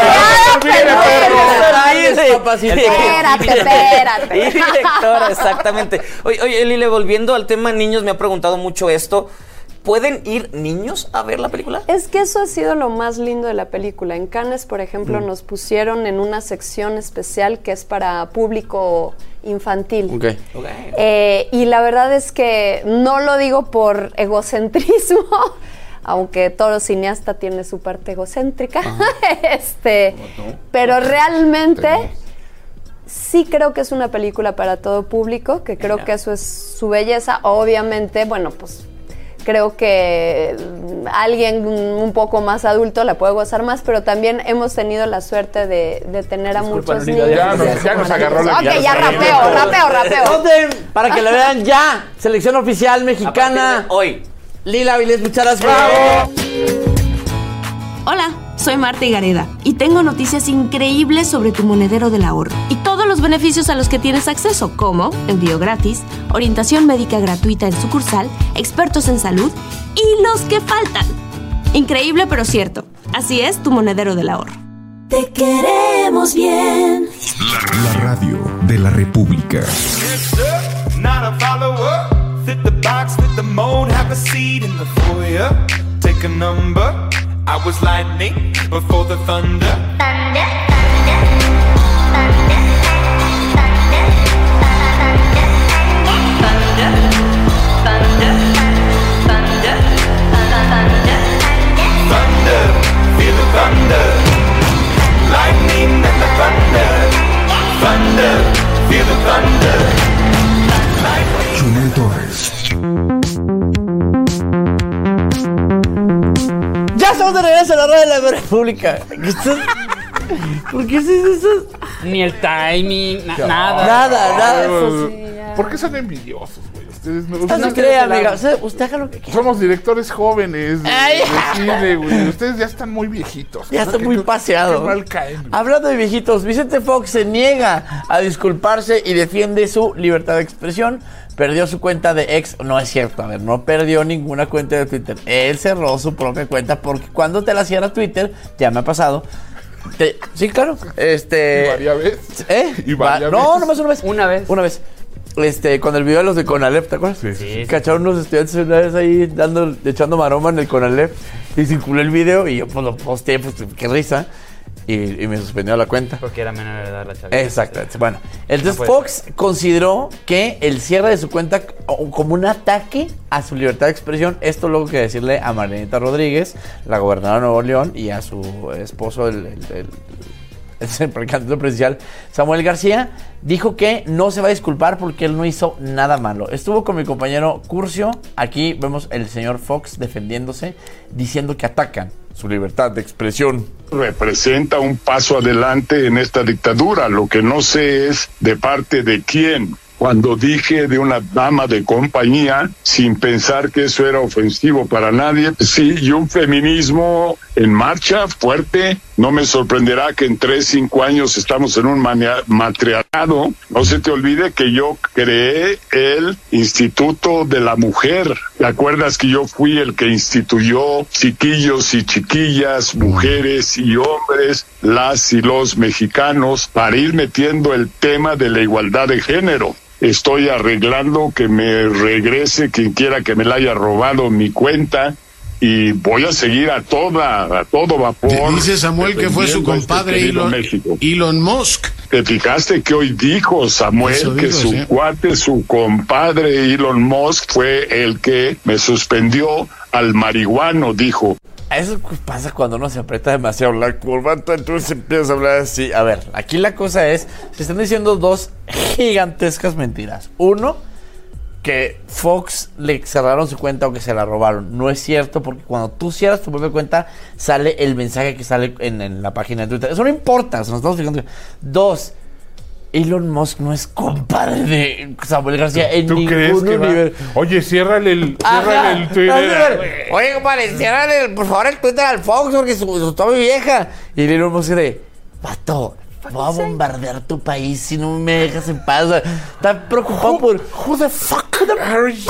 Espérate, espérate. Y directora, exactamente. Oye, oye, Lile, volviendo al tema niños, me ha preguntado mucho esto. ¿Pueden ir niños a ver la película? Es que eso ha sido lo más lindo de la película. En Cannes, por ejemplo, mm. nos pusieron en una sección especial que es para público infantil. Okay. Okay. Eh, y la verdad es que no lo digo por egocentrismo, aunque todo cineasta tiene su parte egocéntrica, este, pero realmente sí creo que es una película para todo público, que creo que eso es su belleza. Obviamente, bueno, pues creo que alguien un poco más adulto la puede gozar más, pero también hemos tenido la suerte de, de tener a Disculpa, muchos niños. Ya nos, ya nos agarró la... Ok, ya, ya rapeo, rapeo, rapeo. ¿Dónde? Para que la vean ya. Selección oficial mexicana. Hoy. Lila Avilés, muchas gracias. ¡Bravo! Hola, soy Marta Higareda y tengo noticias increíbles sobre tu monedero del ahorro y todos los beneficios a los que tienes acceso, como envío gratis, orientación médica gratuita en sucursal, expertos en salud y los que faltan. Increíble pero cierto. Así es tu monedero del ahorro. Te queremos. Escuchemos bien. La radio de la República. Not a follower. Fit the box, fit the mold, have a seat in the foyer. Take a number. I was lightning before the thunder. Thunder, thunder, thunder, thunder, thunder, thunder, thunder, thunder, feel the thunder. Lightning and the thunder. Thunder, feel the thunder. Chumel Torres. Ya estamos de regreso a la radio de la República. ¿Por qué haces eso? Ni el timing, na- No. nada. Nada, nada. Eso sí, ¿por qué son envidiosos, güey? Ustedes no, No ustedes se crea, amiga. Usted, usted haga lo que quiera. Somos directores jóvenes de, Ay. de cine, güey. Ustedes ya están muy viejitos. Ya está muy Qué- paseado. Qué mal caen. Hablando de viejitos, Vicente Fox se niega a disculparse y defiende su libertad de expresión. Perdió su cuenta de ex. No es cierto, a ver, no perdió ninguna cuenta de Twitter. Él cerró su propia cuenta porque cuando te la cierra Twitter, ya me ha pasado. te- sí, claro. Este. ¿Y varias veces? ¿Eh? ¿Y Va- varias no, veces? nomás una vez. Una vez. Una vez. Este, con el video de los de Conalep, ¿te acuerdas? Sí, sí, sí. Cacharon unos estudiantes una vez ahí dando, echando maroma en el Conalep y circuló el video y yo pues lo posteé, pues qué risa. Y, y me suspendió la cuenta. Porque era menor de edad la chavita. Exactamente. Bueno, entonces No puede Fox consideró que el cierre de su cuenta o- como un ataque a su libertad de expresión. Esto luego que decirle a Marianita Rodríguez, la gobernadora de Nuevo León, y a su esposo, el, el, el, el precandidato presidencial Samuel García, dijo que no se va a disculpar porque él no hizo nada malo. Estuvo con mi compañero Curcio. Aquí vemos el señor Fox defendiéndose, diciendo que atacan su libertad de expresión. Representa un paso adelante en esta dictadura. Lo que no sé es de parte de quién. Cuando dije de una dama de compañía, sin pensar que eso era ofensivo para nadie, sí, y un feminismo en marcha fuerte. No me sorprenderá que en tres, cinco años estamos en un mania- matriarcado. No se te olvide que yo creé el Instituto de la Mujer. ¿Te acuerdas que yo fui el que instituyó chiquillos y chiquillas, mujeres y hombres, las y los mexicanos, para ir metiendo el tema de la igualdad de género? Estoy arreglando que me regrese quien quiera que me la haya robado mi cuenta y voy a seguir a toda, a todo vapor. Dice Samuel que fue su defendiendo este compadre querido Elon, México. Elon Musk. ¿Te fijaste que hoy dijo Samuel Eso que dijo, su sí. cuate, su compadre Elon Musk fue el que me suspendió al marihuano? Dijo. Eso pasa cuando uno se aprieta demasiado la curva, entonces empiezas a hablar así. A ver, aquí la cosa es, se están diciendo dos gigantescas mentiras. Uno, que Fox le cerraron su cuenta o que se la robaron. No es cierto, porque cuando tú cierras tu propia cuenta, sale el mensaje que sale en, en la página de Twitter. Eso no importa, nos estamos fijando. Dos, Elon Musk no es compadre de Samuel García en ¿Tú ningún crees que va? nivel. Oye, ciérrale el, Ajá. ciérrale el Twitter. Oye, compadre, ciérrale, por favor, el Twitter al Fox porque su, su está muy vieja. Y le Elon Musk de, vato, voy a bombardear tu país si no me dejas en paz. O sea, está preocupado Who- por... Who the fuck are you?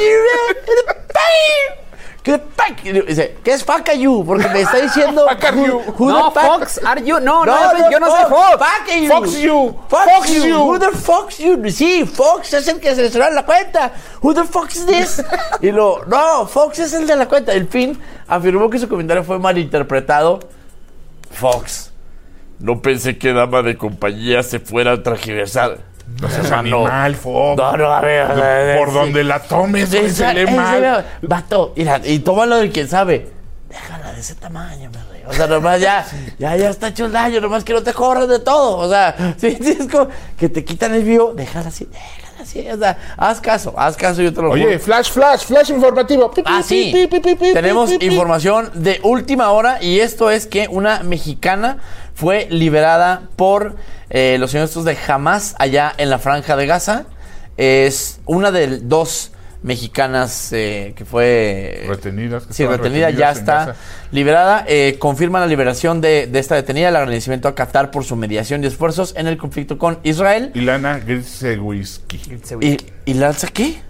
¿Qué the fuck? Y dice, ¿qué es fuck are you? Porque me está diciendo... Fuck are you. who- who No, the fuck- Fox, are you? No, no, yo no soy Fox. Fuck you. Fox you. Fox, Fox you. you. Who the fuck you? Sí, Fox es el que se le cerró la cuenta. Who the fuck is this? Y lo, no, Fox es el de la cuenta. El fin afirmó que su comentario fue malinterpretado. Fox, no pensé que dama de compañía se fuera a transgiversar. No seas Hermano. animal, Fox. No, no, a ver, a ver, Por sí. donde la tomes, güey, se Esa- lee esa- mal. Vato, mira, y tómalo del quien sabe. Déjala de ese tamaño, me rey. O sea, nomás ya, ya, ya está hecho el daño, nomás que no te corras de todo. O sea, sí, sí, es como que te quitan el vivo, déjala así, déjala así. O sea, haz caso, haz caso, yo te lo Oye, juro. flash, flash, flash informativo. Pi, pi, Ah, sí. pi, pi, pi, pi, Tenemos pi, pi, pi. información de última hora y esto es que una mexicana fue liberada por eh, los señores estos de Hamas allá en la Franja de Gaza. Es una de dos mexicanas eh, que fue Retenidas. que sí, estaban retenida, ya retenidas en está Gaza. liberada. Eh, confirma la liberación de, de esta detenida, el agradecimiento a Qatar por su mediación y esfuerzos en el conflicto con Israel. Ilana Grzewiski. ¿Y, y lanza qué?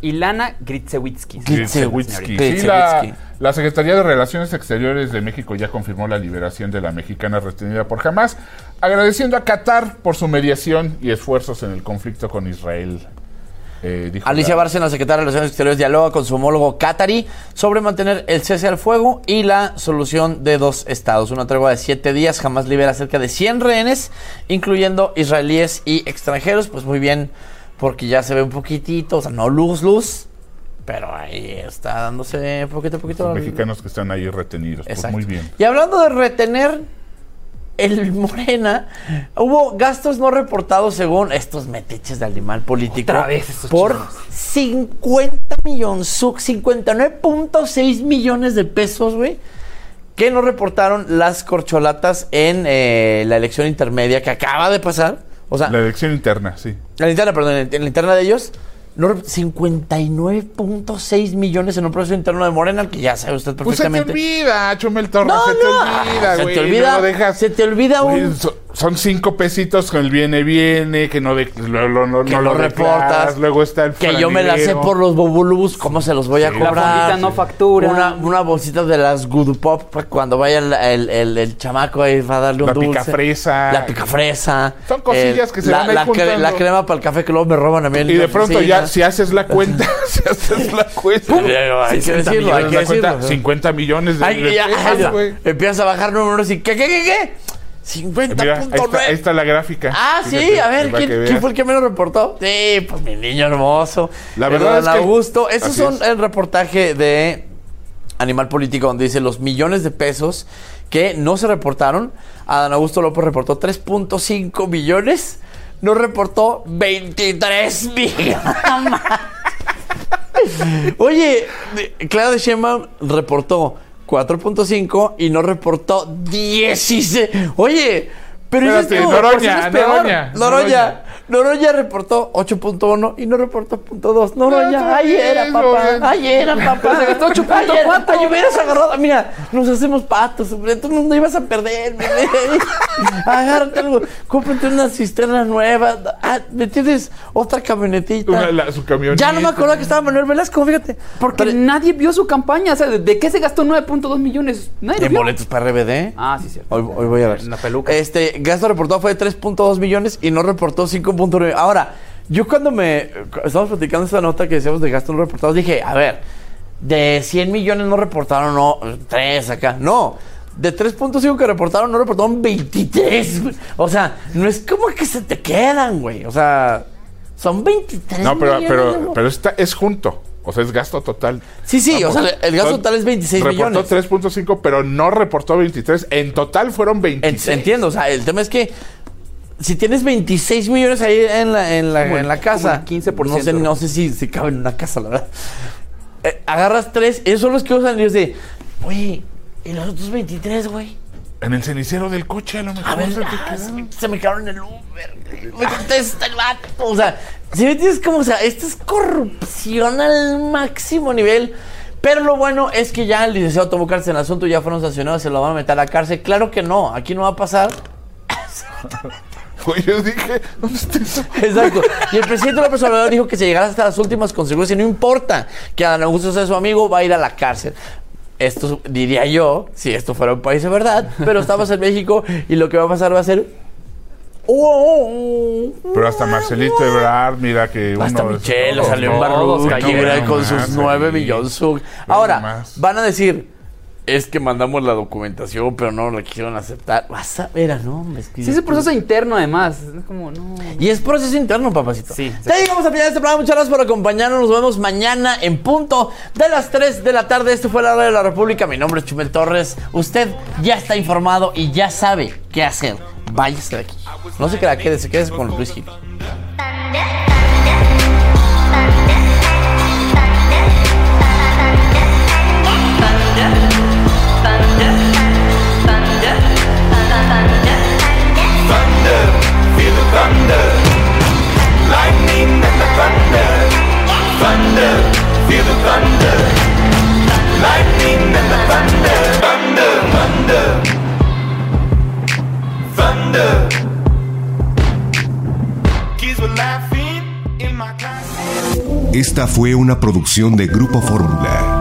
Ilana Gritsewitsky. Gritsewitsky. Sí, la, la Secretaría de Relaciones Exteriores de México ya confirmó la liberación de la mexicana retenida por Hamás, agradeciendo a Qatar por su mediación y esfuerzos en el conflicto con Israel. Eh, dijo Alicia la... Bárcena, secretaria de Relaciones Exteriores, dialoga con su homólogo qatarí sobre mantener el cese al fuego y la solución de dos estados. Una tregua de siete días. Hamás libera cerca de cien rehenes, incluyendo israelíes y extranjeros. Pues muy bien, porque ya se ve un poquitito, o sea, no luz, luz, pero ahí está dándose poquito a poquito. Los mexicanos que están ahí retenidos. Pues muy bien. Y hablando de retener, el Morena, hubo gastos no reportados según estos metiches de animal político. Otra vez esos por chinos. cincuenta millones, cincuenta y nueve punto seis millones de pesos, güey, que no reportaron las corcholatas en eh, la elección intermedia que acaba de pasar. O sea, la elección interna, sí. La interna, perdón, en la interna de ellos. No, cincuenta y nueve punto seis millones en un proceso interno de Morena, que ya sabe usted perfectamente. Pues se te olvida, Chumel Torres, no, se te no. olvida, güey. Se te olvida, no lo dejas. Se te olvida Güey, un... so, son cinco pesitos con el viene, viene, que no, de, lo, lo, no, que no lo lo reportas. Declaras, luego está el que yo me la sé por los bobulubus, ¿cómo se los voy a sí, cobrar? La fondita no factura. Una, una bolsita de las Good Pop cuando vaya el, el, el, el chamaco ahí va a darle un la dulce. La picafresa. La picafresa. Son cosillas eh, que se la, van a la, ir juntando. cre, la crema para el café que luego me roban a mí. Y de pronto ya, si haces la cuenta, si haces la cuenta. Hay que decirlo, hay que decirlo. cincuenta millones de, ay, de ya, pesos, güey. Empiezas a bajar números y ¿qué, qué, qué, qué? cincuenta punto nueve. Ahí, ahí está la gráfica. Ah, fíjate, sí, a ver, ¿quién, ¿quién fue el que me lo reportó? Sí, pues mi niño hermoso. La verdad es que... Augusto. Esos son es. el reportaje de Animal Político, donde dice los millones de pesos que no se reportaron. Adán Augusto López reportó tres punto cinco millones. No reportó veintitrés millones. Oye, Claudia Sheinbaum reportó cuatro punto cinco y no reportó dieciséis. Oye, pero Espérate, eso es Noroña, peor. Noroña, Noroña, Noroña. Noroña reportó ocho punto uno y no reportó punto dos. Noroña, ahí era, papá. Ahí era, papá. Se gastó ocho punto cuatro. Ay, hubieras agarrado. Mira, nos hacemos patos, hombre. Tú no ibas a perder. Agárrate algo. Cómprate una cisterna nueva. Ah, ¿me entiendes? Otra camionetita. Una, la, su camioneta. Ya no me acuerdo que estaba Manuel Velasco, fíjate. Porque Pero, nadie vio su campaña. O sea, ¿de, de qué se gastó nueve punto dos millones? Nadie lo en vio. boletos para R B D. Ah, sí, cierto. Hoy, hoy voy a ver. En la peluca. Este, gasto reportado fue de tres punto dos millones y no reportó cinco punto nueve. Ahora, yo cuando me... Estamos platicando esta nota que decíamos de gasto no reportados, dije, a ver, de cien millones no reportaron, no, tres acá. No, de tres punto cinco que reportaron, no reportaron veintitrés. O sea, no es como que se te quedan, güey. O sea, son veintitrés No, pero, millones. pero, pero está, es junto. O sea, es gasto total. Sí, sí, Vamos, o sea, el gasto son, total es veintiséis reportó millones. tres punto cinco, pero no reportó veintitrés. En total fueron veintiséis. Entiendo, o sea, el tema es que si tienes veintiséis millones ahí en la, en la, Como en la casa, el quince por ciento. no sé, no sé si, si cabe en una casa, la verdad. Eh, agarras tres, esos son los que usan y es de, oye, ¿y los otros veintitrés, güey? En el cenicero del coche, a lo mejor. A ver, se, te ah, quedaron. se, me, se me quedaron en el Uber. Me contesta el vato. O sea, si me entiendes como, o sea, esto es corrupción al máximo nivel. Pero lo bueno es que ya el licenciado tomó cárcel en el asunto, ya fueron sancionados, se lo van a meter a la cárcel. Claro que no, aquí no va a pasar. Pues yo dije, ¿dónde está eso? Exacto. Y el presidente López Obrador dijo que si llegara hasta las últimas consecuencias, no importa que Adán Augusto sea su amigo, va a ir a la cárcel. Esto diría yo, si esto fuera un país de verdad, pero estamos en México y lo que va a pasar va a ser... Pero hasta Marcelito Ebrard, mira que uno... Hasta Michelle todos, salió en todos, Barruco no, con más, sus nueve ahí. millones. Ahora, más. Van a decir... Es que mandamos la documentación, pero no la quisieron aceptar. Vas a ver, no, me Sí, es el proceso interno, además. Es como, no. Y es proceso interno, papacito. Sí. Ya llegamos al final de este programa. Muchas gracias por acompañarnos. Nos vemos mañana en punto de las tres de la tarde. Esto fue la Radio de la República. Mi nombre es Chumel Torres. Usted ya está informado y ya sabe qué hacer. Váyase de aquí. No se crea, quédese, quédese con Luis Gil. Thunder, lightning and the thunder, thunder, feel the thunder, lightning and the thunder, thunder, thunder, thunder. Kids were laughing in my class. Esta fue una producción de Grupo Fórmula.